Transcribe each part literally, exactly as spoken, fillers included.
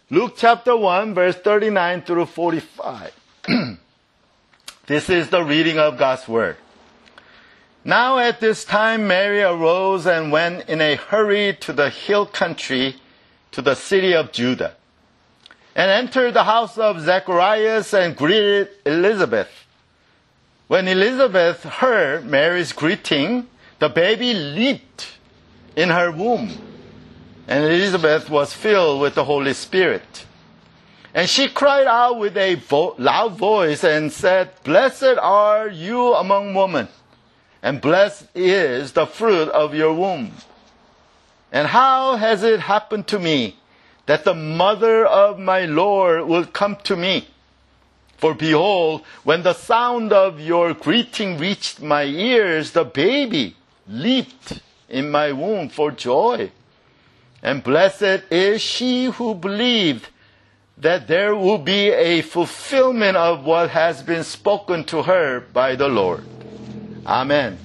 Luke chapter one, verse thirty-nine through forty-five. This is the reading of God's word. Now at this time Mary arose and went in a hurry to the hill country, to the city of Judah, and entered the house of Zacharias and greeted Elizabeth. When Elizabeth heard Mary's greeting, the baby leaped in her womb, and Elizabeth was filled with the Holy Spirit. And she cried out with a vo- loud voice and said, "Blessed are you among women, and blessed is the fruit of your womb. And how has it happened to me that the mother of my Lord will come to me? For behold, when the sound of your greeting reached my ears, the baby leaped in my womb for joy. And blessed is she who believed that there will be a fulfillment of what has been spoken to her by the Lord." Amen.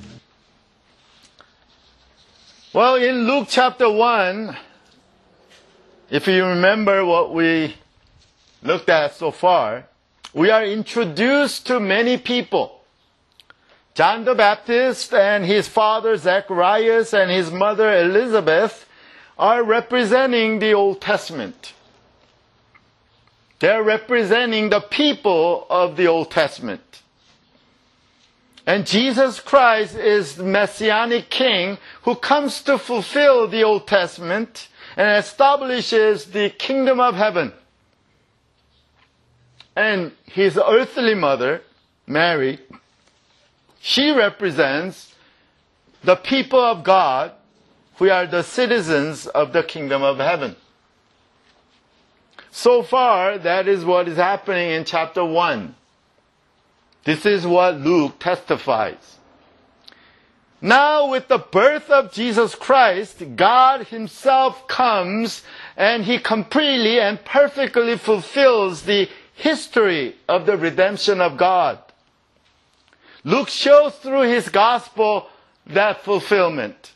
Well, in Luke chapter one, if you remember what we looked at so far, we are introduced to many people. John the Baptist and his father Zacharias and his mother Elizabeth are representing the Old Testament. They're representing the people of the Old Testament. And Jesus Christ is the Messianic King who comes to fulfill the Old Testament and establishes the kingdom of heaven. And his earthly mother, Mary, she represents the people of God who are the citizens of the kingdom of heaven. So far, that is what is happening in chapter one. This is what Luke testifies. Now, with the birth of Jesus Christ, God himself comes and he completely and perfectly fulfills the history of the redemption of God. Luke shows through his gospel that fulfillment.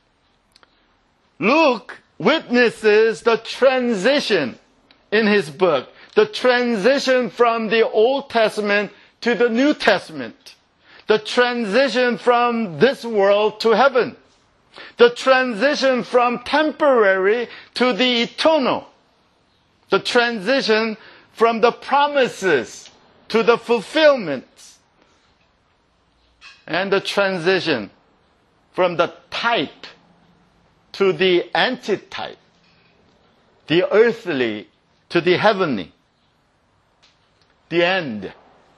Luke witnesses the transition in his book, the transition from the Old Testament to the New Testament, the transition from this world to heaven, the transition from temporary to the eternal, the transition from the promises to the fulfillments, and the transition from the type to the antitype, the earthly to the heavenly. The end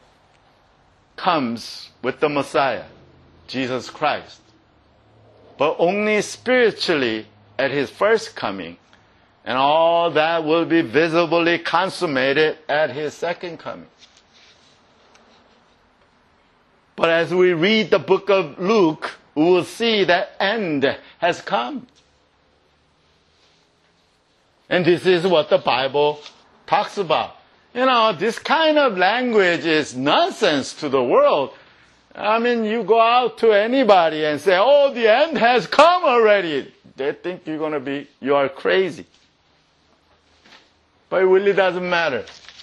comes with the Messiah, Jesus Christ, but only spiritually at his first coming. And all that will be visibly consummated at his second coming. But as we read the book of Luke, we will see that end has come. And this is what the Bible talks about. You know, this kind of language is nonsense to the world. I mean, you go out to anybody and say, "Oh, the end has come already." They think you're going to be, you are crazy. But it really doesn't matter.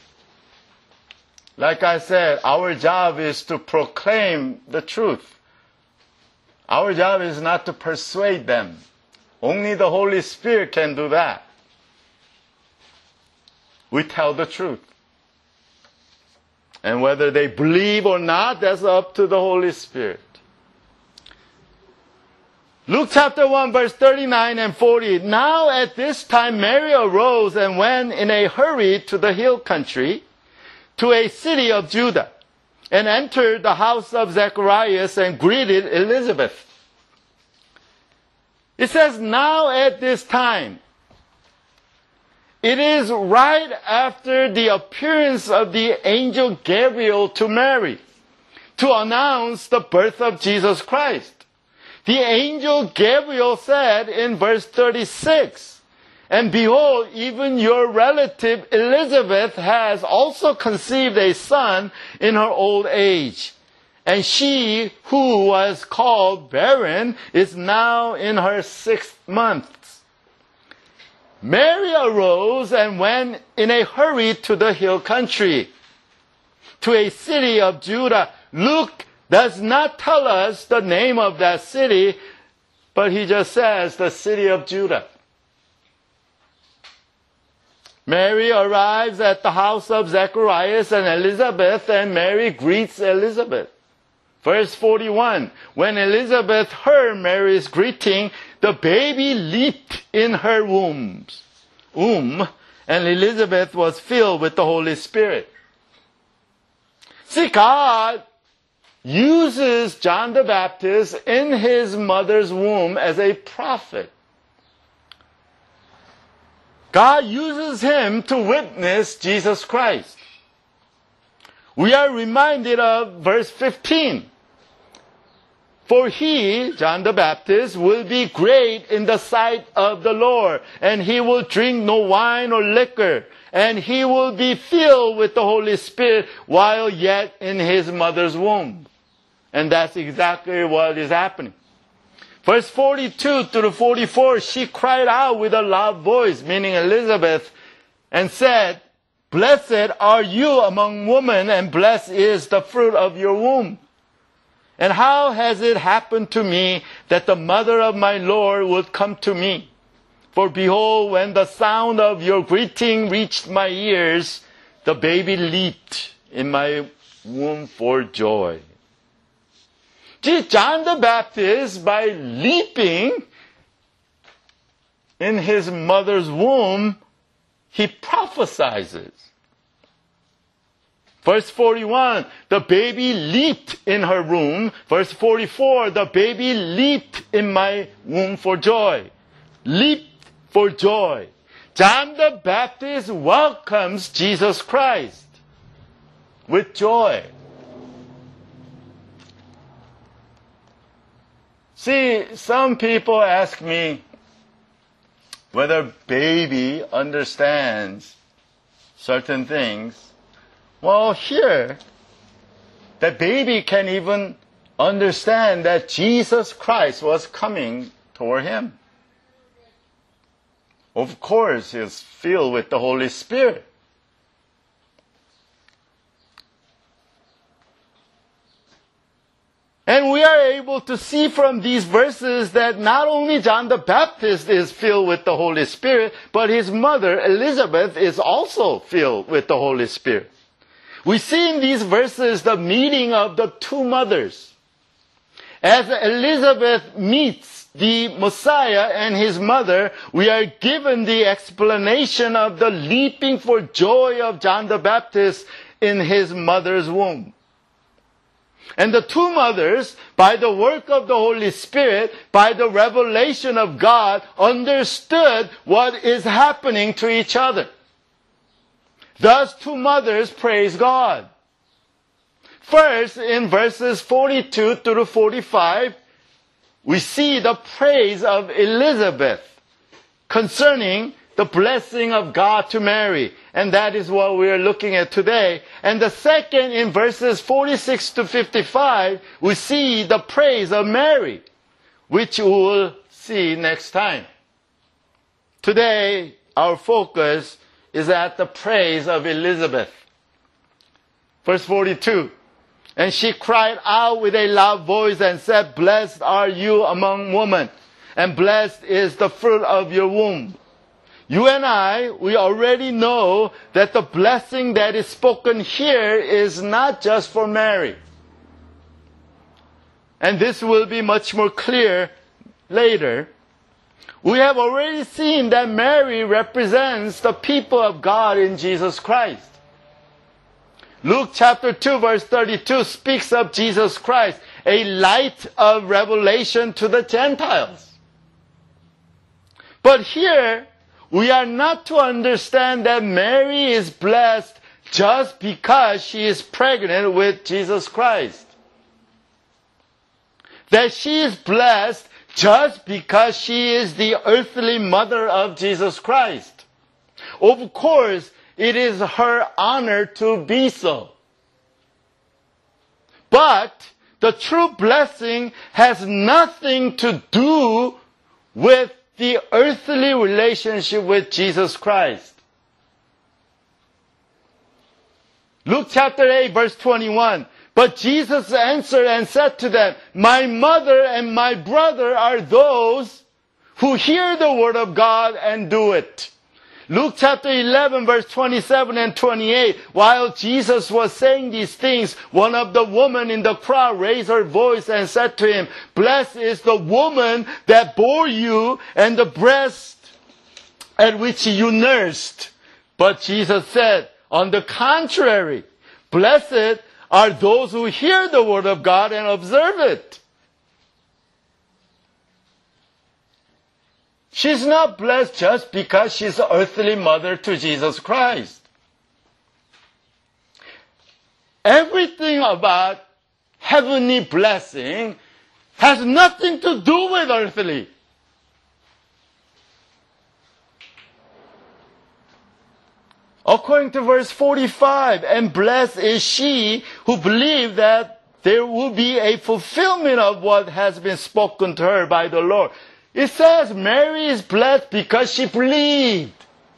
Like I said, our job is to proclaim the truth. Our job is not to persuade them. Only the Holy Spirit can do that. We tell the truth. And whether they believe or not, that's up to the Holy Spirit. Luke chapter one, verse thirty-nine and forty. Now at this time Mary arose and went in a hurry to the hill country, to a city of Judah, and entered the house of Zacharias and greeted Elizabeth. It says, now at this time. It is right after the appearance of the angel Gabriel to Mary to announce the birth of Jesus Christ. The angel Gabriel said in verse thirty-six, "And behold, even your relative Elizabeth has also conceived a son in her old age. And she who was called barren is now in her sixth month." Mary arose and went in a hurry to the hill country, to a city of Judah. Luke does not tell us the name of that city, but he just says the city of Judah. Mary arrives at the house of Zacharias and Elizabeth, and Mary greets Elizabeth. Verse forty-one, when Elizabeth heard Mary's greeting, the baby leaped in her womb, womb, and Elizabeth was filled with the Holy Spirit. See, God uses John the Baptist in his mother's womb as a prophet. God uses him to witness Jesus Christ. We are reminded of verse fifteen. For he, John the Baptist, will be great in the sight of the Lord, and he will drink no wine or liquor, and he will be filled with the Holy Spirit while yet in his mother's womb. And that's exactly what is happening. Verse forty-two through forty-four, she cried out with a loud voice, meaning Elizabeth, and said, Blessed are you among women, and blessed is the fruit of your womb. And how has it happened to me that the mother of my Lord would come to me? For behold, when the sound of your greeting reached my ears, the baby leaped in my womb for joy. See, John the Baptist, by leaping in his mother's womb, he prophesizes. Verse forty-one, the baby leaped in her womb. Verse forty-four, the baby leaped in my womb for joy. Leaped for joy. John the Baptist welcomes Jesus Christ with joy. See, some people ask me whether baby understands certain things. Well, here, the baby can even understand that Jesus Christ was coming toward him. Of course, he is filled with the Holy Spirit. And we are able to see from these verses that not only John the Baptist is filled with the Holy Spirit, but his mother, Elizabeth, is also filled with the Holy Spirit. We see in these verses the meeting of the two mothers. As Elizabeth meets the Messiah and his mother, we are given the explanation of the leaping for joy of John the Baptist in his mother's womb. And the two mothers, by the work of the Holy Spirit, by the revelation of God, understood what is happening to each other. Thus, two mothers praise God. First, in verses forty-two through forty-five, we see the praise of Elizabeth concerning the blessing of God to Mary. And that is what we are looking at today. And the second, in verses forty-six to fifty-five, we see the praise of Mary, which we will see next time. Today, our focus is at the praise of Elizabeth. Verse forty-two, and she cried out with a loud voice and said, Blessed are you among women, and blessed is the fruit of your womb. You and I, we already know that the blessing that is spoken here is not just for Mary. And this will be much more clear later. We have already seen that Mary represents the people of God in Jesus Christ. Luke chapter two verse thirty-two speaks of Jesus Christ, a light of revelation to the Gentiles. But here, we are not to understand that Mary is blessed just because she is pregnant with Jesus Christ. That she is blessed just because she is the earthly mother of Jesus Christ. Of course, it is her honor to be so. But the true blessing has nothing to do with the earthly relationship with Jesus Christ. Luke chapter eight, verse twenty-one. But Jesus answered and said to them, my mother and my brother are those who hear the word of God and do it. Luke chapter eleven, verse twenty-seven and twenty-eight. While Jesus was saying these things, one of the women in the crowd raised her voice and said to him, blessed is the woman that bore you and the breast at which you nursed. But Jesus said, on the contrary, blessed are those who hear the word of God and observe it. She's not blessed just because she's the earthly mother to Jesus Christ. Everything about heavenly blessing has nothing to do with earthly. According to verse forty-five, and blessed is she who believed that there will be a fulfillment of what has been spoken to her by the Lord. It says Mary is blessed because she believed.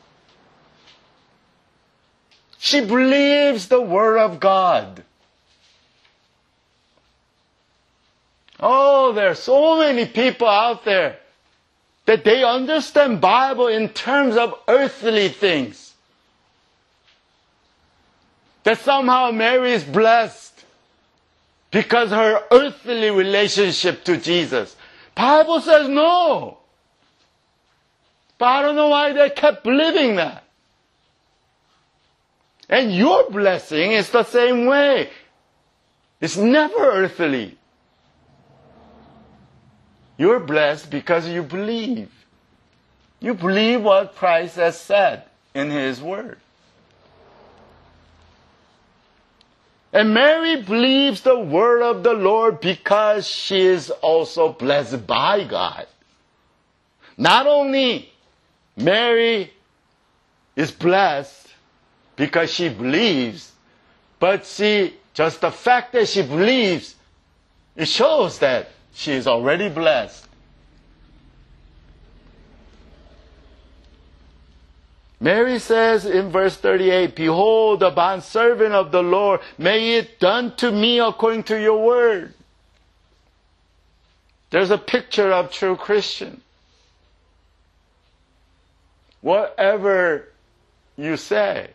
She believes the word of God. Oh, there are so many people out there that they understand Bible in terms of earthly things. That somehow Mary is blessed because her earthly relationship to Jesus. Bible says no. But I don't know why they kept believing that. And your blessing is the same way. It's never earthly. You're blessed because you believe. You believe what Christ has said in His Word. And Mary believes the word of the Lord because she is also blessed by God. Not only Mary is blessed because she believes, but she, just the fact that she believes, it shows that she is already blessed. Mary says in verse thirty-eight, behold, the bondservant of the Lord, may it done to me according to your word. There's a picture of true Christian. Whatever you say,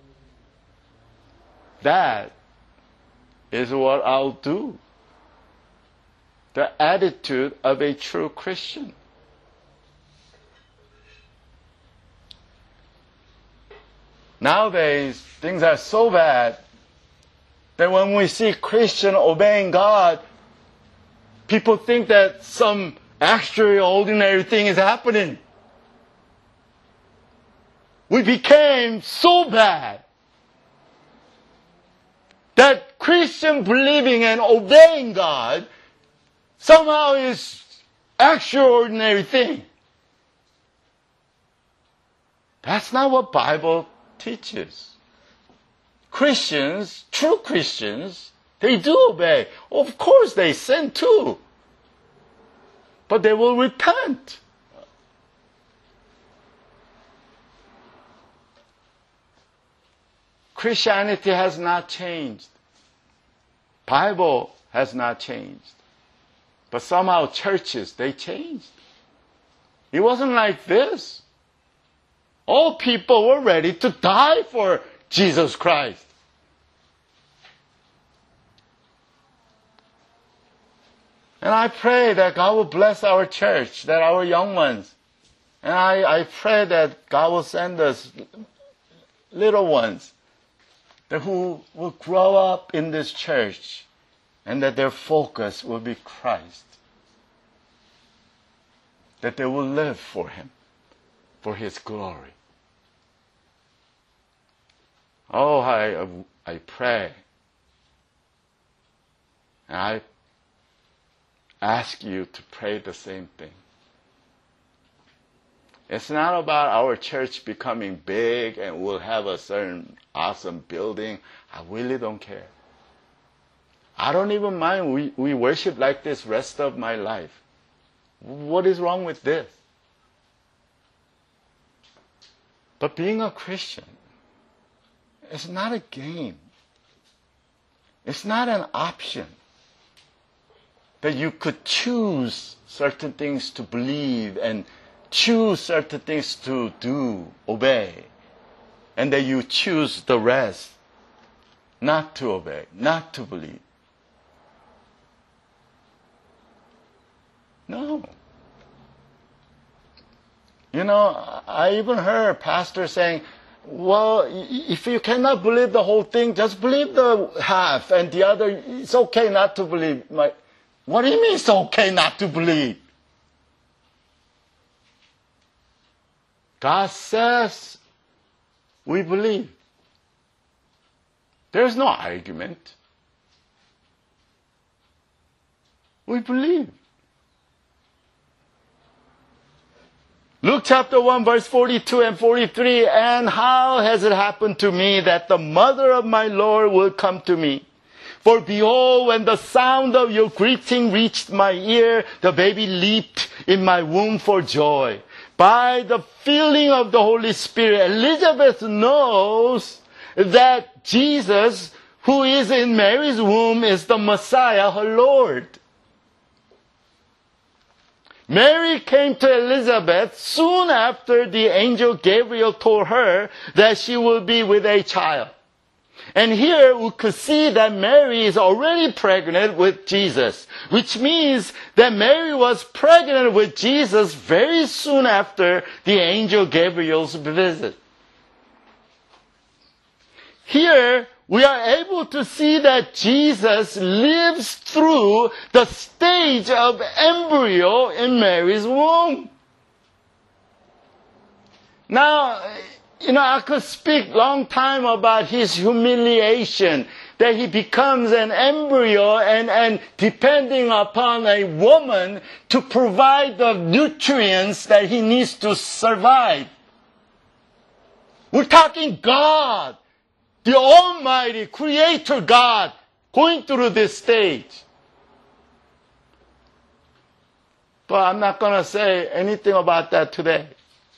that is what I'll do. The attitude of a true Christian. Nowadays, things are so bad that when we see Christian obeying God, people think that some extraordinary thing is happening. We became so bad that Christian believing and obeying God somehow is extraordinary thing. That's not what Bible teaches. Christians, true Christians, they do obey. Of course they sin too. But they will repent. Christianity has not changed. Bible has not changed. But somehow churches, they changed. It wasn't like this. All people were ready to die for Jesus Christ. And I pray that God will bless our church, that our young ones. And I, I pray that God will send us little ones that who will grow up in this church and that their focus will be Christ. That they will live for Him, for His glory. Oh, I, I pray. And I ask you to pray the same thing. It's not about our church becoming big and we'll have a certain awesome building. I really don't care. I don't even mind we, we worship like this rest of my life. What is wrong with this? But being a Christian is not a game. It's not an option that you could choose certain things to believe and choose certain things to do, obey, and that you choose the rest not to obey, not to believe. No. You know, I even heard pastors saying, well, if you cannot believe the whole thing, just believe the half, and the other, it's okay not to believe. My, what do you mean it's okay not to believe? God says we believe. There's no argument. We believe. Luke chapter one, verse forty-two and forty-three, and how has it happened to me that the mother of my Lord will come to me? For behold, when the sound of your greeting reached my ear, the baby leaped in my womb for joy. By the filling of the Holy Spirit, Elizabeth knows that Jesus, who is in Mary's womb, is the Messiah, her Lord. Mary came to Elizabeth soon after the angel Gabriel told her that she will be with a child. And here we could see that Mary is already pregnant with Jesus, which means that Mary was pregnant with Jesus very soon after the angel Gabriel's visit. Here, we are able to see that Jesus lives through the stage of embryo in Mary's womb. Now, you know, I could speak long time about his humiliation, that he becomes an embryo and, and depending upon a woman to provide the nutrients that he needs to survive. We're talking God. The Almighty Creator God going through this stage. But I'm not going to say anything about that today.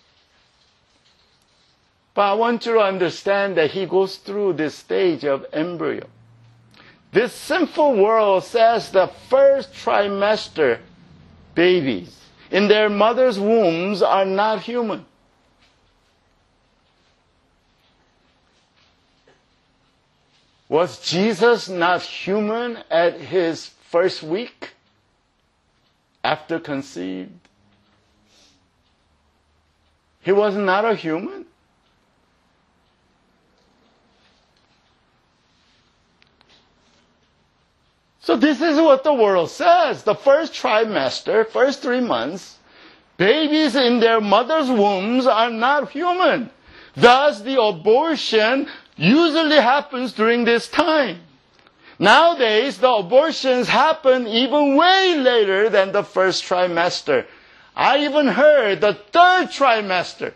But I want you to understand that he goes through this stage of embryo. This sinful world says the first trimester babies in their mother's wombs are not human. Was Jesus not human at his first week after conceived? He was not a human. So this is what the world says. The first trimester, first three months, babies in their mother's wombs are not human. Thus, the abortion usually happens during this time. Nowadays, the abortions happen even way later than the first trimester. I even heard the third trimester.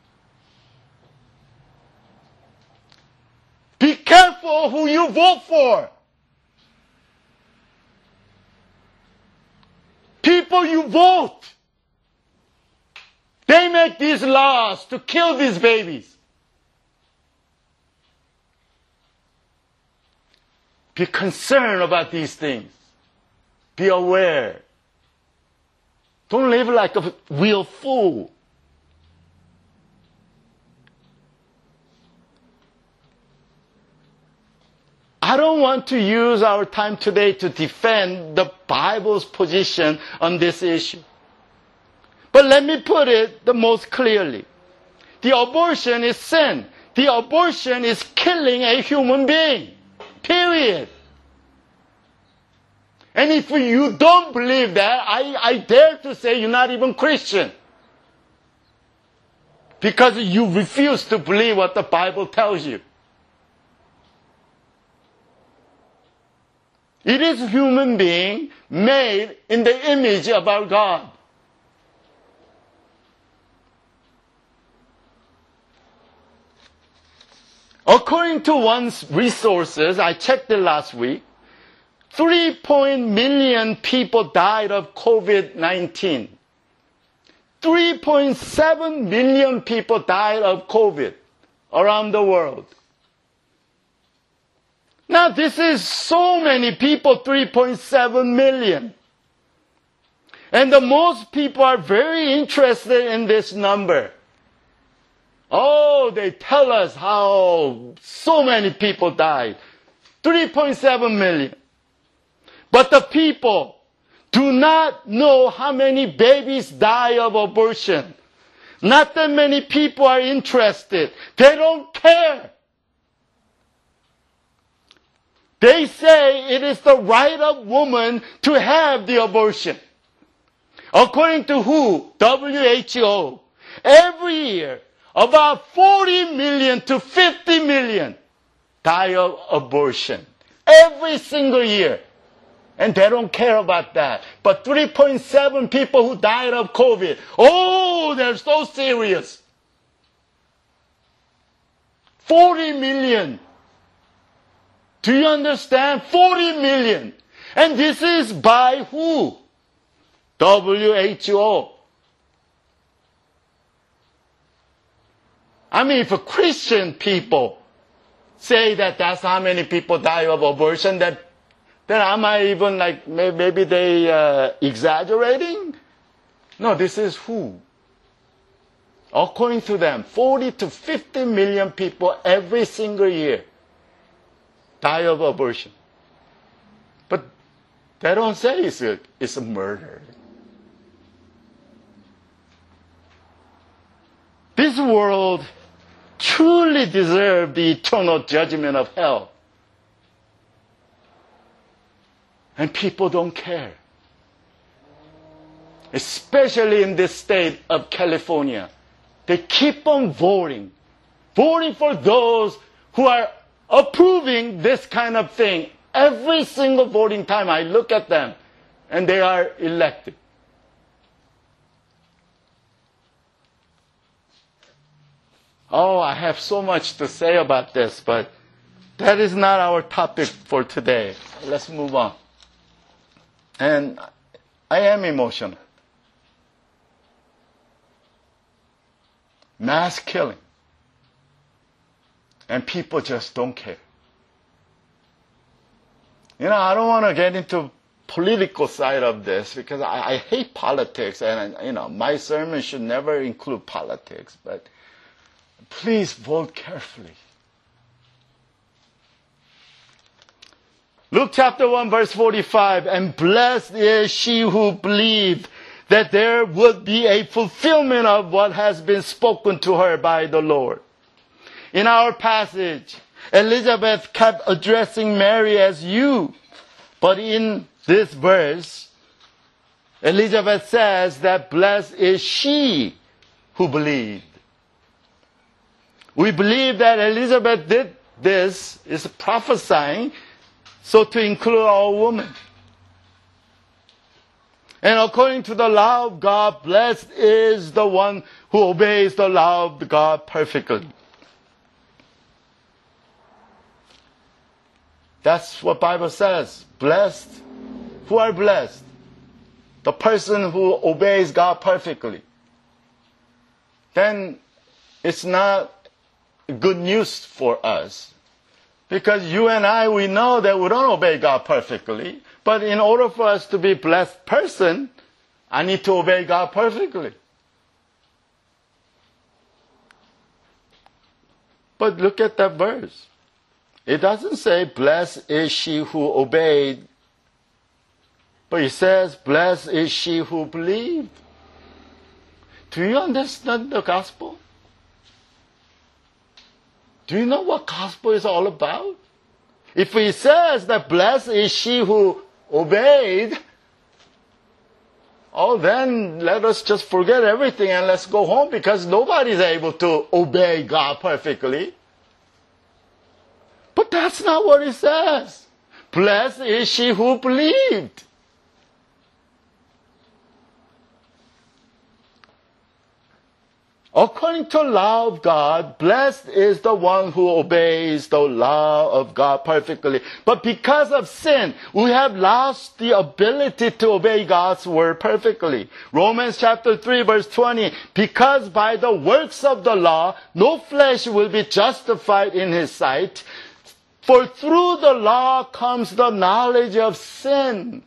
Be careful who you vote for. People you vote, they make these laws to kill these babies. Be concerned about these things. Be aware. Don't live like a real fool. I don't want to use our time today to defend the Bible's position on this issue. But let me put it the most clearly. The abortion is sin. The abortion is killing a human being. Period. And if you don't believe that, I, I dare to say you're not even Christian. Because you refuse to believe what the Bible tells you. It is a human being made in the image of our God. According to one's resources, I checked it last week, three point million people died of COVID nineteen. three point seven million people died of COVID around the world. Now this is so many people, three point seven million. And the most people are very interested in this number. Oh, they tell us how so many people died. three point seven million. But the people do not know how many babies die of abortion. Not that many people are interested. They don't care. They say it is the right of woman to have the abortion. According to who? W H O. Every year, about forty million to fifty million die of abortion. Every single year. And they don't care about that. But three point seven people who died of COVID. Oh, they're so serious. forty million. Do you understand? forty million. And this is by who? W H O. I mean, if a Christian people say that that's how many people die of abortion, that then am I even like, maybe they uh, exaggerating? No, this is who? According to them, forty to fifty million people every single year die of abortion. But they don't say it's a, it's a murder. This world truly deserves the eternal judgment of hell. And people don't care. Especially in this state of California. They keep on voting. Voting for those who are approving this kind of thing. Every single voting time I look at them and they are elected. Oh, I have so much to say about this, but that is not our topic for today. Let's move on. And I am emotional. Mass killing. And people just don't care. You know, I don't want to get into political side of this because I, I hate politics and, you know, my sermon should never include politics, but please vote carefully. Luke chapter one verse forty-five, and blessed is she who believed that there would be a fulfillment of what has been spoken to her by the Lord. In our passage, Elizabeth kept addressing Mary as you, but in this verse, Elizabeth says that blessed is she who believed. We believe that Elizabeth did this, is prophesying, so to include all women. And according to the law of God, blessed is the one who obeys the law of God perfectly. That's what the Bible says. Blessed. Who are blessed? The person who obeys God perfectly. Then it's not good news for us. Because you and I, we know that we don't obey God perfectly. But in order for us to be a blessed person, I need to obey God perfectly. But look at that verse. It doesn't say, blessed is she who obeyed. But it says, blessed is she who believed. Do you understand the gospel? Do you know what gospel is all about? If it says that blessed is she who obeyed, oh, then let us just forget everything and let's go home because nobody is able to obey God perfectly. But that's not what it says. Blessed is she who believed. According to law of God, blessed is the one who obeys the law of God perfectly. But because of sin, we have lost the ability to obey God's word perfectly. Romans chapter three verse twenty, because by the works of the law, no flesh will be justified in his sight. For through the law comes the knowledge of sin.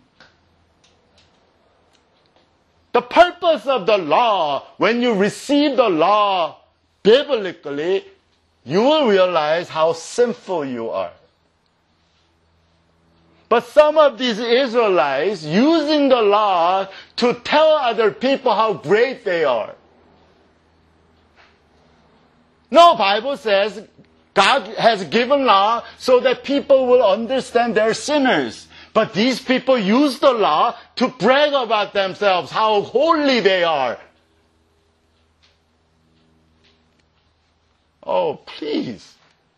The purpose of the law, when you receive the law biblically, you will realize how sinful you are. But some of these Israelites using the law to tell other people how great they are. No, Bible says God has given law so that people will understand they're sinners. But these people use the law to brag about themselves, how holy they are. Oh, please.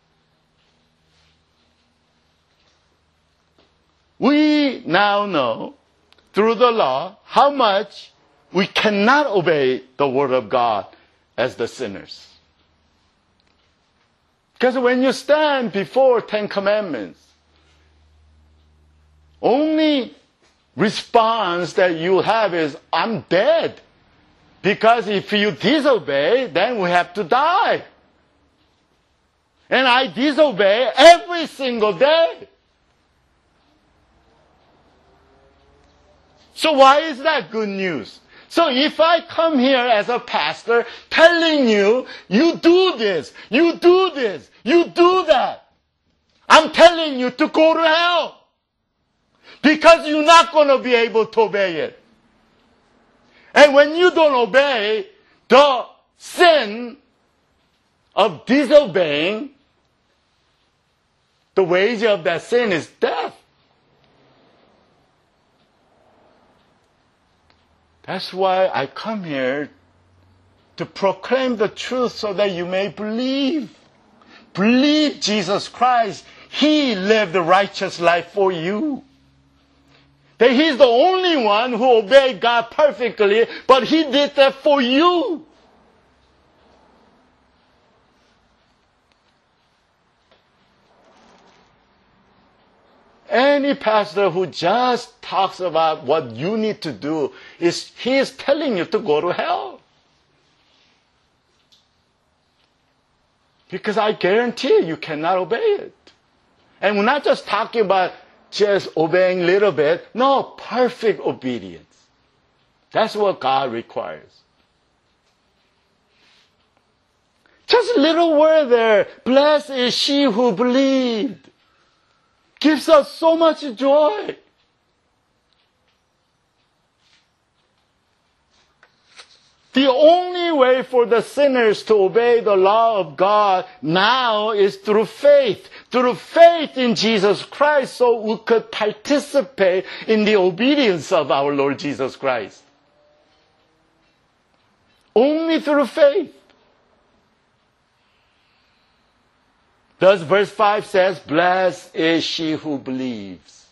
We now know, through the law, how much we cannot obey the word of God as the sinners. Because when you stand before Ten Commandments, only response that you have is, I'm dead. Because if you disobey, then we have to die. And I disobey every single day. So why is that good news? So if I come here as a pastor telling you, you do this, you do this, you do that, I'm telling you to go to hell. Because you're not going to be able to obey it. And when you don't obey, the sin of disobeying, the wage of that sin is death. That's why I come here to proclaim the truth so that you may believe. Believe Jesus Christ. He lived a righteous life for you. That He's the only one who obeyed God perfectly, but He did that for you. Any pastor who just talks about what you need to do, is he is telling you to go to hell. Because I guarantee you, you cannot obey it. And we're not just talking about just obeying a little bit. No, perfect obedience. That's what God requires. Just a little word there. Blessed is she who believed. Gives us so much joy. The only way for the sinners to obey the law of God now is through faith. Through faith in Jesus Christ, so we could participate in the obedience of our Lord Jesus Christ. Only through faith. Thus verse five says, blessed is she who believes.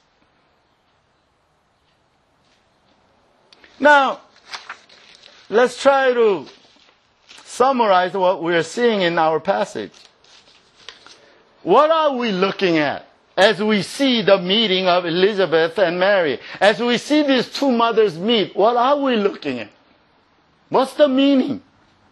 Now, let's try to summarize what we are seeing in our passage. What are we looking at as we see the meeting of Elizabeth and Mary? As we see these two mothers meet, what are we looking at? What's the meaning?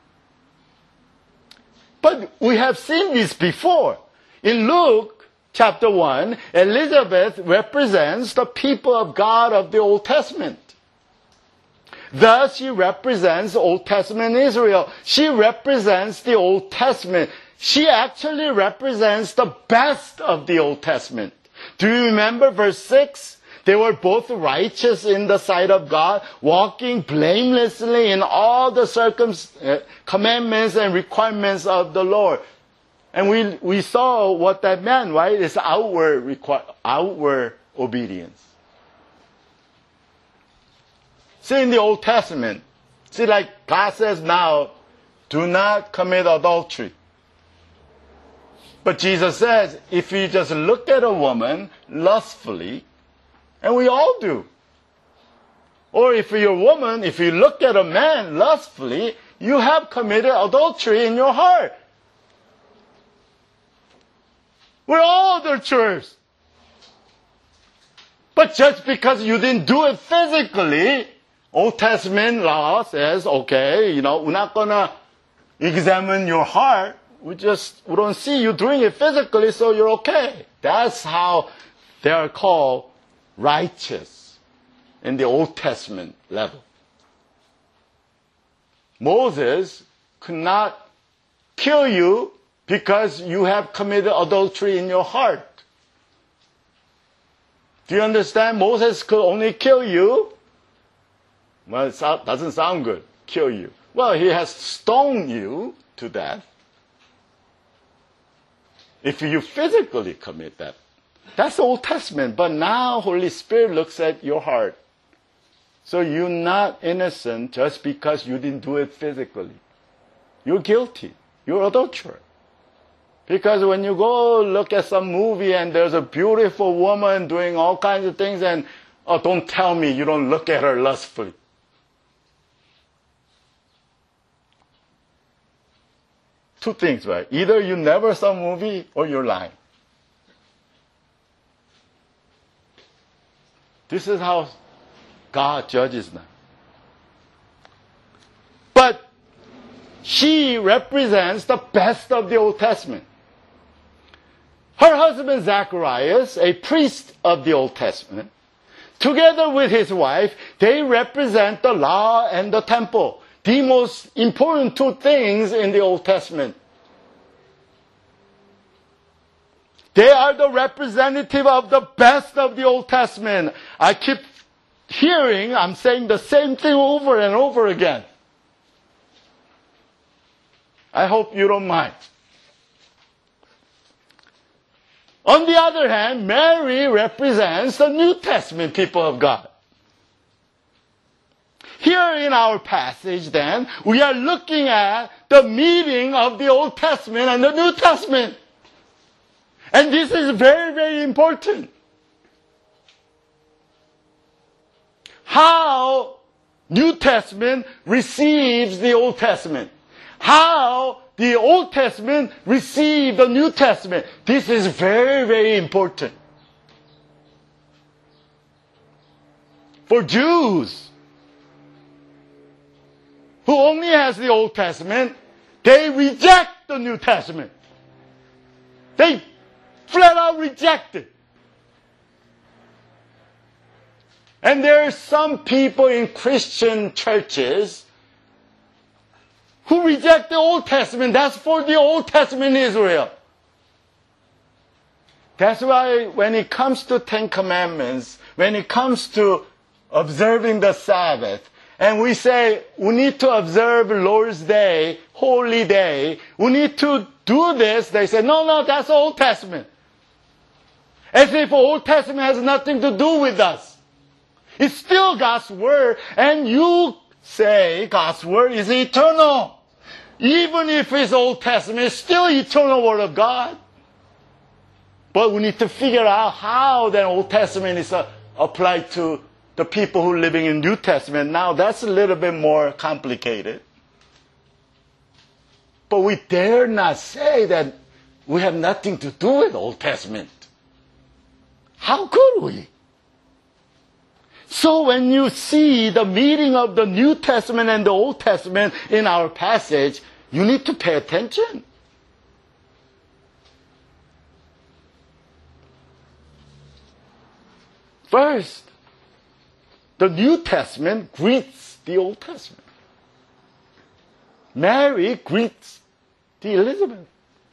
But we have seen this before. In Luke chapter one, Elizabeth represents the people of God of the Old Testament. Thus, she represents Old Testament Israel. She represents the Old Testament. She actually represents the best of the Old Testament. Do you remember verse six? They were both righteous in the sight of God, walking blamelessly in all the circum- uh, commandments and requirements of the Lord. And we we saw what that meant, right? It's outward requ- outward obedience. See, in the Old Testament, see, like God says now, do not commit adultery. But Jesus says, if you just look at a woman lustfully, and we all do. Or if you're a woman, if you look at a man lustfully, you have committed adultery in your heart. We're all adulterers. But just because you didn't do it physically, Old Testament law says, okay, you know, we're not gonna examine your heart. We just, we don't see you doing it physically, so you're okay. That's how they are called righteous in the Old Testament level. Moses could not kill you because you have committed adultery in your heart. Do you understand? Moses could only kill you. Well, it doesn't sound good. Kill you. Well, he has stoned you to death. If you physically commit that. That's the Old Testament. But now Holy Spirit looks at your heart. So you're not innocent just because you didn't do it physically. You're guilty. You're adulterer. Because when you go look at some movie and there's a beautiful woman doing all kinds of things and, oh, don't tell me you don't look at her lustfully. Two things, right? Either you never saw a movie or you're lying. This is how God judges them. But she represents the best of the Old Testament. Her husband Zacharias, a priest of the Old Testament, together with his wife, they represent the law and the temple, the most important two things in the Old Testament. They are the representative of the best of the Old Testament. I keep hearing, I'm saying the same thing over and over again. I hope you don't mind. On the other hand, Mary represents the New Testament people of God. Here in our passage, then, we are looking at the meeting of the Old Testament and the New Testament. And this is very, very important. How New Testament receives the Old Testament. How the Old Testament received the New Testament. This is very, very important. For Jews who only has the Old Testament, they reject the New Testament. They flat out reject it. And there are some people in Christian churches who reject the Old Testament. That's for the Old Testament Israel. That's why when it comes to Ten Commandments, when it comes to observing the Sabbath, and we say we need to observe Lord's Day, Holy Day, we need to do this, they say, no, no, that's Old Testament. As if Old Testament has nothing to do with us. It's still God's Word, and you say God's Word is eternal. Even if it's Old Testament, it's still eternal Word of God. But we need to figure out how that Old Testament is uh, applied to the people who are living in New Testament. Now, that's a little bit more complicated. But we dare not say that we have nothing to do with Old Testament. How could we? So when you see the meeting of the New Testament and the Old Testament in our passage, you need to pay attention. First, the New Testament greets the Old Testament. Mary greets the Elizabeth.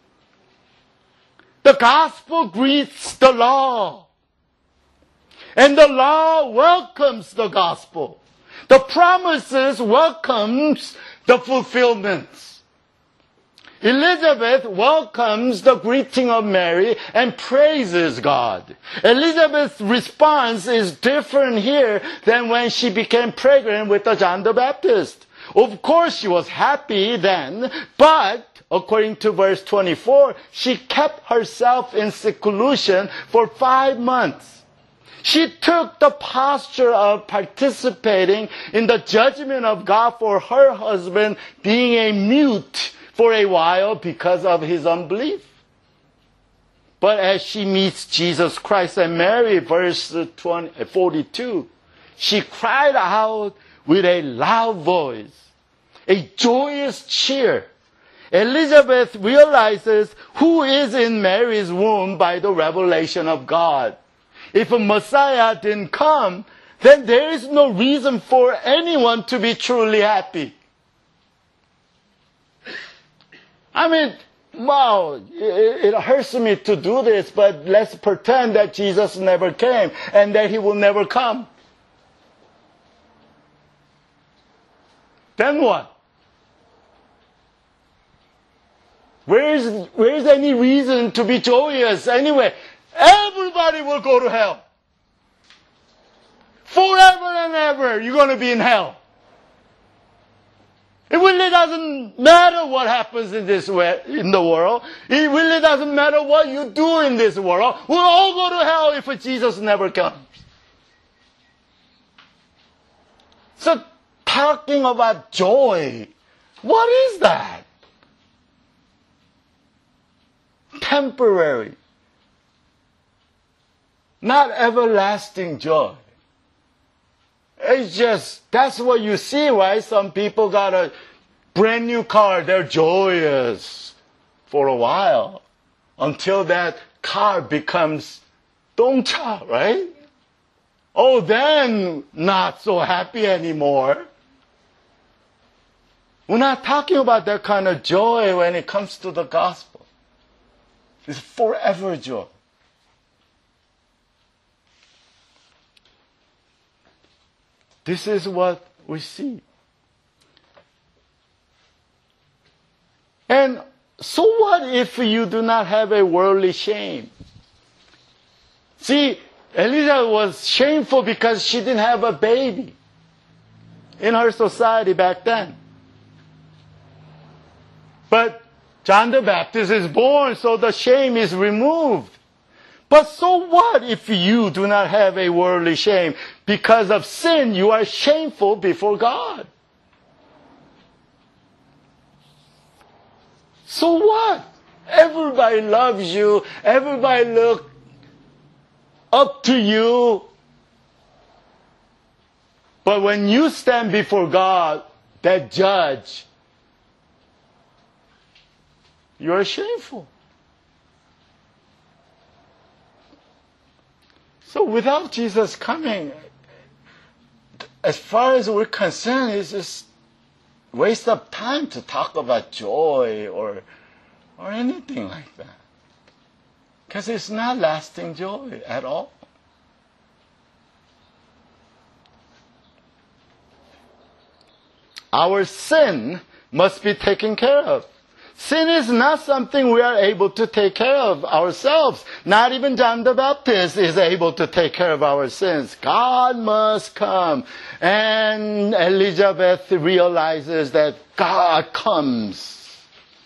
The gospel greets the law. And the law welcomes the gospel. The promises welcomes the fulfillments. Elizabeth welcomes the greeting of Mary and praises God. Elizabeth's response is different here than when she became pregnant with John the Baptist. Of course, she was happy then, but according to verse twenty-four, she kept herself in seclusion for five months. She took the posture of participating in the judgment of God for her husband being a mute for a while because of his unbelief. But as she meets Jesus Christ and Mary, verse forty-two, she cried out with a loud voice, a joyous cheer. Elizabeth realizes who is in Mary's womb by the revelation of God. If a Messiah didn't come, then there is no reason for anyone to be truly happy. I mean, wow, it, it hurts me to do this, but let's pretend that Jesus never came and that he will never come. Then what? Where is, where is any reason to be joyous anyway? Everybody will go to hell. Forever and ever, you're going to be in hell. It really doesn't matter what happens in this way, in the world. It really doesn't matter what you do in this world. We'll all go to hell if Jesus never comes. So, talking about joy, what is that? Temporary. Not everlasting joy. It's just, that's what you see, right? Some people got a brand new car, they're joyous for a while until that car becomes dongcha, right? Oh, then not so happy anymore. We're not talking about that kind of joy when it comes to the gospel. It's forever joy. This is what we see. And so what if you do not have a worldly shame? See, Elizabeth was shameful because she didn't have a baby in her society back then. But John the Baptist is born, so the shame is removed. But so what if you do not have a worldly shame? Because of sin, you are shameful before God. So what? Everybody loves you. Everybody look up to you. But when you stand before God, that judge, you are shameful. So without Jesus coming, as far as we're concerned, it's just a waste of time to talk about joy or, or anything like that. Because it's not lasting joy at all. Our sin must be taken care of. Sin is not something we are able to take care of ourselves. Not even John the Baptist is able to take care of our sins. God must come. And Elizabeth realizes that God comes.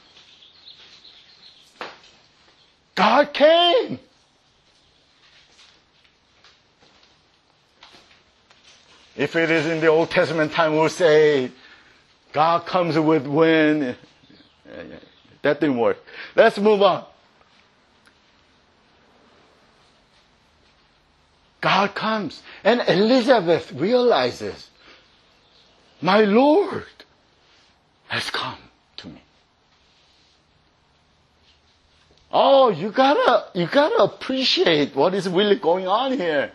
God came. If it is in the Old Testament time, we'll say, God comes with wind. That didn't work. Let's move on. God comes. And Elizabeth realizes, my Lord has come to me. Oh, you gotta, you gotta appreciate what is really going on here.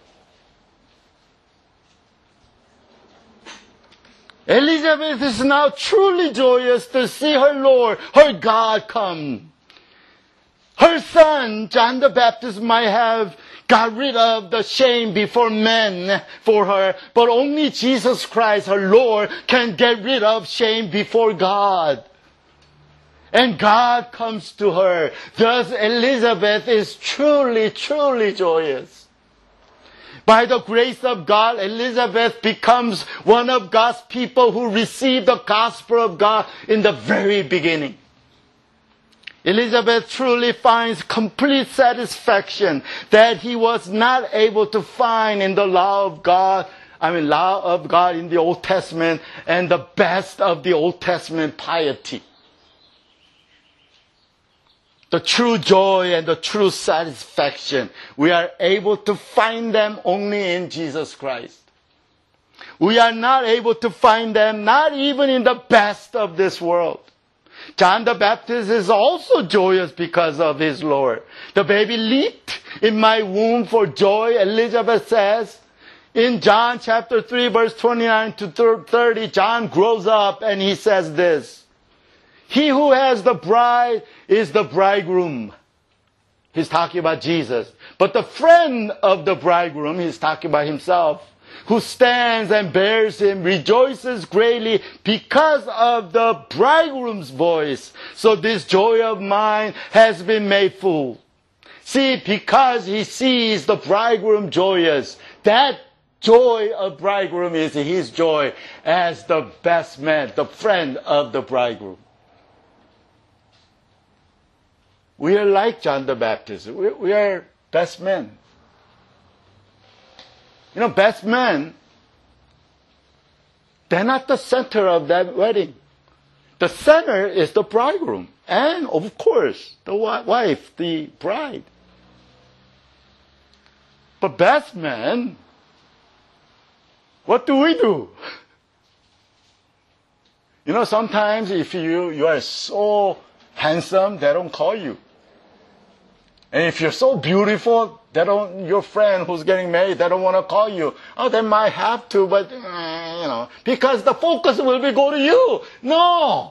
Elizabeth is now truly joyous to see her Lord, her God come. Her son, John the Baptist, might have got rid of the shame before men for her, but only Jesus Christ, her Lord, can get rid of shame before God. And God comes to her. Thus, Elizabeth is truly, truly joyous. By the grace of God, Elizabeth becomes one of God's people who received the gospel of God in the very beginning. Elizabeth truly finds complete satisfaction that he was not able to find in the law of God, I mean, law of God in the Old Testament and the best of the Old Testament piety. The true joy and the true satisfaction, we are able to find them only in Jesus Christ. We are not able to find them not even in the best of this world. John the Baptist is also joyous because of his Lord. The baby leaped in my womb for joy, Elizabeth says. In John chapter three, verse twenty-nine to thirty, John grows up and he says this. He who has the bride is the bridegroom. He's talking about Jesus. But the friend of the bridegroom, he's talking about himself, who stands and bears him, rejoices greatly because of the bridegroom's voice. So this joy of mine has been made full. See, because he sees the bridegroom joyous, that joy of bridegroom is his joy as the best man, the friend of the bridegroom. We are like John the Baptist. We, we are best men. You know, best men, they're not the center of that wedding. The center is the bridegroom. And, of course, the wife, the bride. But best men, what do we do? You know, sometimes if you, you are so handsome, they don't call you. And if you're so beautiful, they don't, your friend who's getting married, they don't want to call you. Oh, they might have to, but, eh, you know, because the focus will be go to you. No!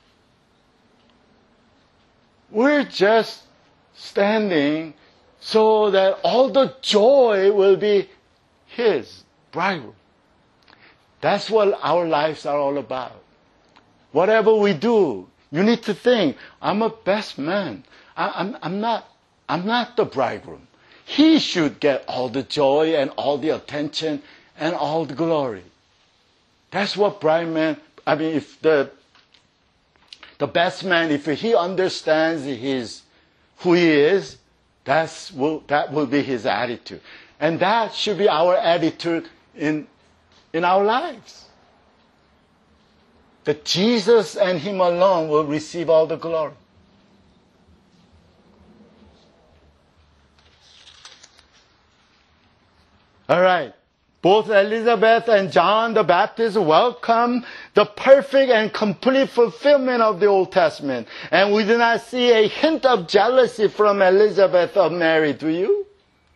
We're just standing so that all the joy will be his, bridegroom. That's what our lives are all about. Whatever we do, you need to think, I'm a best man. I, I'm, I'm not, I'm not the bridegroom. He should get all the joy and all the attention and all the glory. That's what bride man, I mean, if the, the best man, if he understands his, who he is, that's, will, that will be his attitude. And that should be our attitude in, in our lives. That Jesus and him alone will receive all the glory. All right. Both Elizabeth and John the Baptist welcome the perfect and complete fulfillment of the Old Testament. And we do not see a hint of jealousy from Elizabeth of Mary, do you?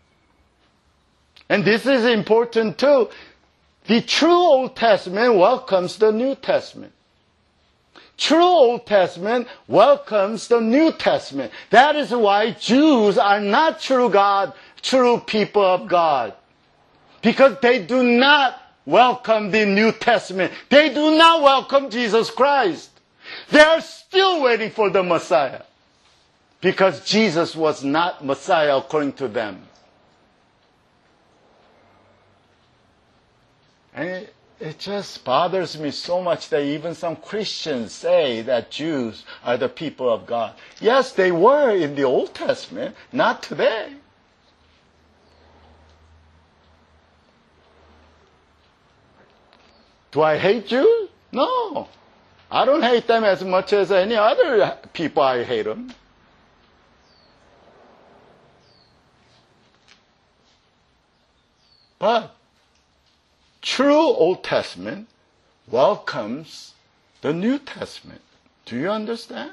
And this is important too. The true Old Testament welcomes the New Testament. True Old Testament welcomes the New Testament. That is why Jews are not true God, true people of God. Because they do not welcome the New Testament. They do not welcome Jesus Christ. They are still waiting for the Messiah. Because Jesus was not Messiah according to them. And it, it just bothers me so much that even some Christians say that Jews are the people of God. Yes, they were in the Old Testament, not today. Do I hate Jews? No. I don't hate them as much as any other people I hate them. But true Old Testament welcomes the New Testament. Do you understand?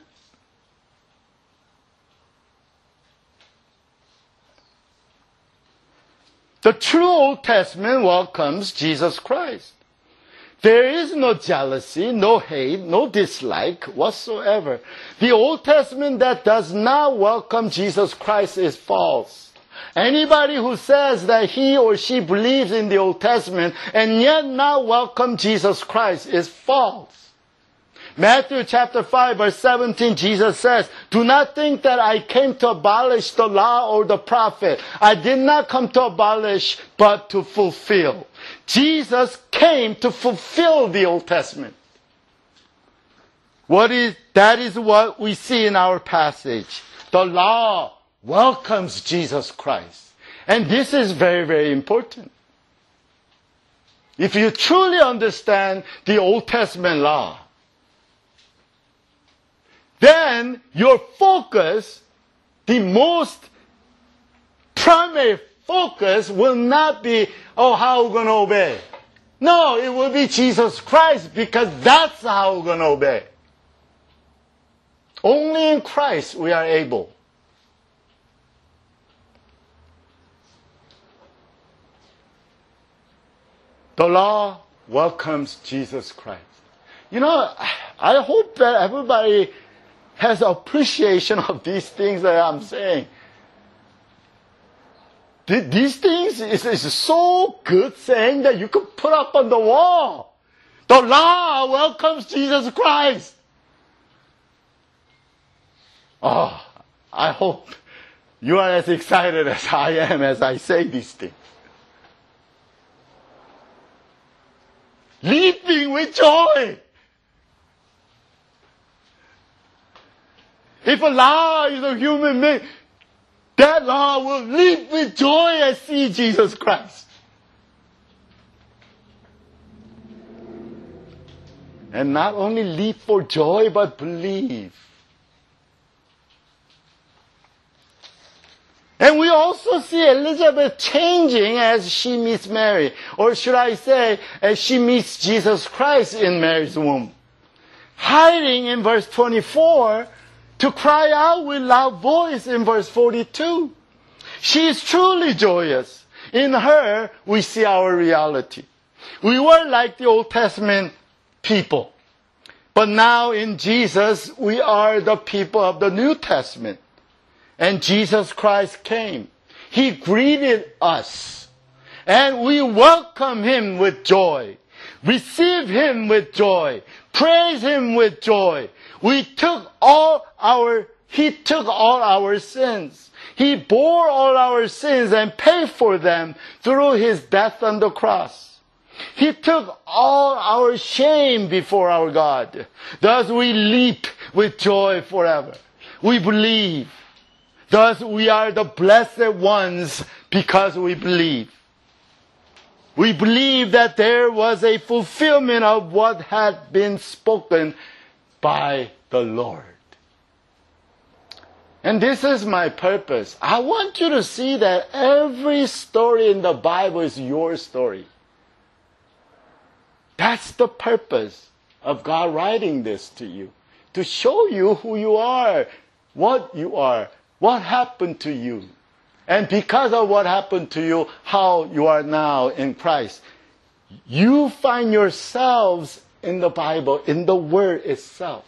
The true Old Testament welcomes Jesus Christ. There is no jealousy, no hate, no dislike whatsoever. The Old Testament that does not welcome Jesus Christ is false. Anybody who says that he or she believes in the Old Testament and yet not welcome Jesus Christ is false. Matthew chapter five verse seventeen, Jesus says, "Do not think that I came to abolish the law or the prophet. I did not come to abolish, but to fulfill." Jesus came to fulfill the Old Testament. What is, that is what we see in our passage. The law welcomes Jesus Christ. And this is very, very important. If you truly understand the Old Testament law, then your focus, the most primary focus will not be, oh, how we're going to obey. No, it will be Jesus Christ, because that's how we're going to obey. Only in Christ we are able. The law welcomes Jesus Christ. You know, I hope that everybody has appreciation of these things that I'm saying. These things is, is so good saying that you could put up on the wall. The law welcomes Jesus Christ. Oh, I hope you are as excited as I am as I say these things. Leaping with joy. If a law is a human being, that law will leap with joy and see Jesus Christ. And not only leap for joy, but believe. And we also see Elizabeth changing as she meets Mary. Or should I say, as she meets Jesus Christ in Mary's womb. Hiding in verse twenty-four, to cry out with loud voice in verse forty-two. She is truly joyous. In her, we see our reality. We were like the Old Testament people. But now in Jesus, we are the people of the New Testament. And Jesus Christ came. He greeted us. And we welcome Him with joy. Receive Him with joy. Praise Him with joy. We took all our, He took all our sins. He bore all our sins and paid for them through His death on the cross. He took all our shame before our God. Thus we leap with joy forever. We believe. Thus we are the blessed ones because we believe. We believe that there was a fulfillment of what had been spoken by the Lord. And this is my purpose. I want you to see that every story in the Bible is your story. That's the purpose of God writing this to you. To show you who you are, what you are, what happened to you. And because of what happened to you, how you are now in Christ. You find yourselves in the Bible, in the Word itself.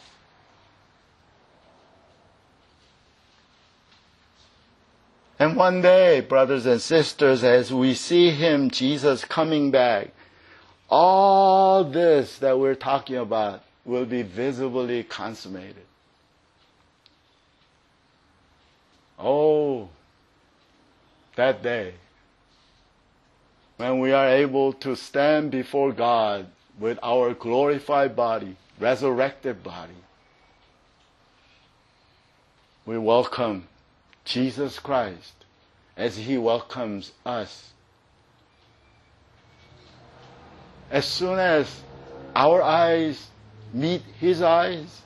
And one day, brothers and sisters, as we see Him, Jesus, coming back, all this that we're talking about will be visibly consummated. Oh, that day, when we are able to stand before God with our glorified body, resurrected body, we welcome Jesus Christ as He welcomes us. As soon as our eyes meet His eyes,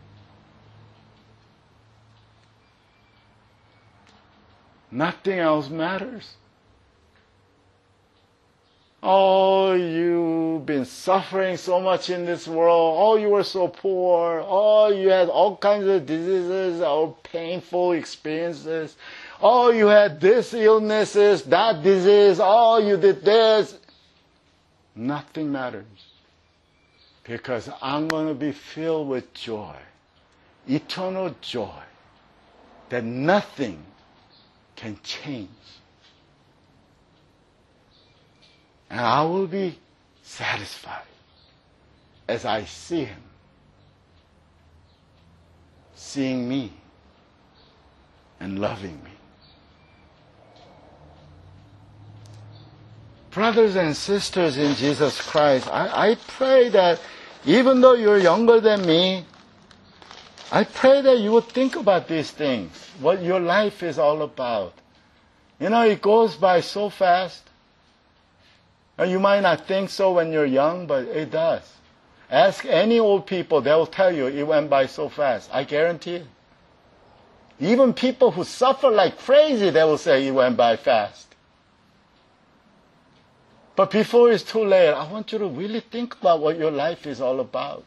nothing else matters. Oh, you've been suffering so much in this world. Oh, you were so poor. Oh, you had all kinds of diseases or painful experiences. Oh, you had this illnesses, that disease. Oh, you did this. Nothing matters. Because I'm going to be filled with joy. Eternal joy. That nothing can change. And I will be satisfied as I see Him, seeing me and loving me. Brothers and sisters in Jesus Christ, I, I pray that even though you're younger than me, I pray that you would think about these things, what your life is all about. You know, it goes by so fast. And you might not think so when you're young, but it does. Ask any old people, they will tell you it went by so fast. I guarantee it. Even people who suffer like crazy, they will say it went by fast. But before it's too late, I want you to really think about what your life is all about.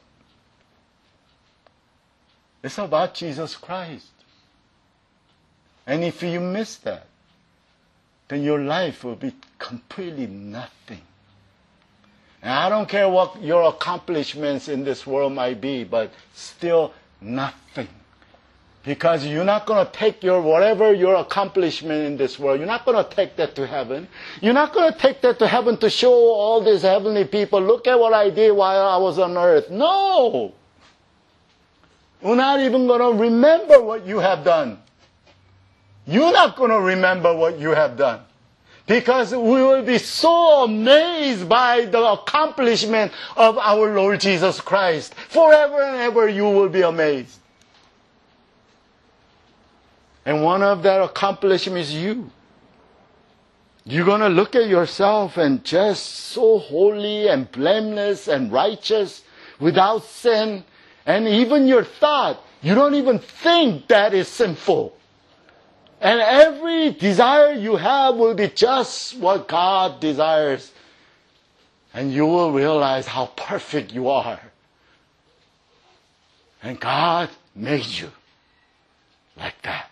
It's about Jesus Christ. And if you miss that, then your life will be completely nothing. And I don't care what your accomplishments in this world might be, but still nothing. Because you're not going to take your, whatever your accomplishment in this world, you're not going to take that to heaven. You're not going to take that to heaven to show all these heavenly people, look at what I did while I was on earth. No! We're not even going to remember what you have done. You're not going to remember what you have done. Because we will be so amazed by the accomplishment of our Lord Jesus Christ. Forever and ever you will be amazed. And one of that accomplishments is you. You're going to look at yourself and just so holy and blameless and righteous, without sin. And even your thought, you don't even think that is sinful. And every desire you have will be just what God desires. And you will realize how perfect you are. And God made you like that.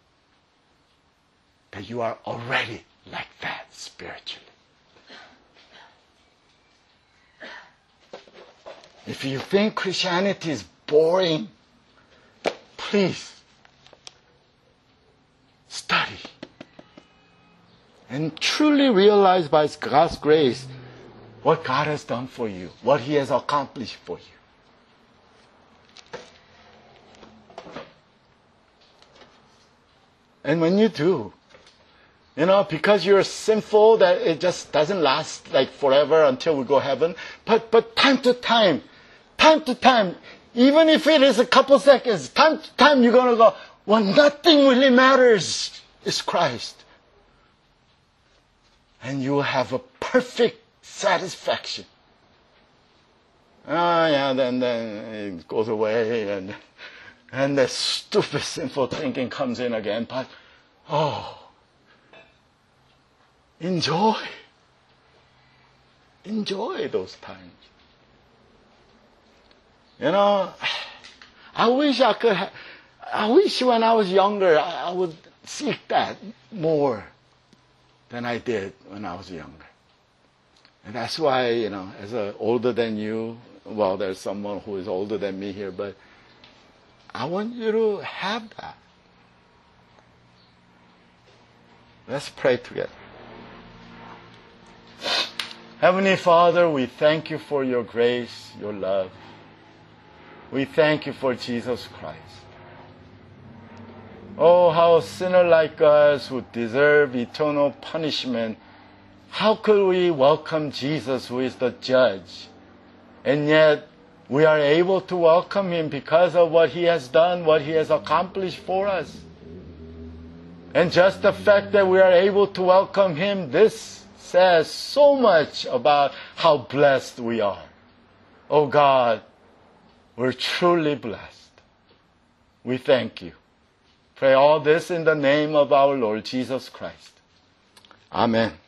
That you are already like that spiritually. If you think Christianity is boring, please study. And truly realize by God's grace what God has done for you, what He has accomplished for you. And when you do, you know, because you're sinful, that it just doesn't last like forever until we go heaven. But, but time to time, time to time, even if it is a couple seconds, time to time you're going to go, well, nothing really matters. It's Christ. And you will have a perfect satisfaction. Ah, oh, yeah, then, then it goes away and, and the stupid sinful thinking comes in again. But, oh, enjoy. Enjoy those times. You know, I wish I could have, I wish when I was younger, I, I would seek that more than I did when I was younger. And that's why, you know, as a older than you, well, there's someone who is older than me here, but I want you to have that. Let's pray together. Heavenly Father, we thank you for your grace, your love. We thank you for Jesus Christ. Oh, how a sinner like us who deserve eternal punishment, how could we welcome Jesus who is the judge? And yet we are able to welcome Him because of what He has done, what He has accomplished for us. And just the fact that we are able to welcome Him, this says so much about how blessed we are. Oh God, we're truly blessed. We thank you. Pray all this in the name of our Lord Jesus Christ. Amen.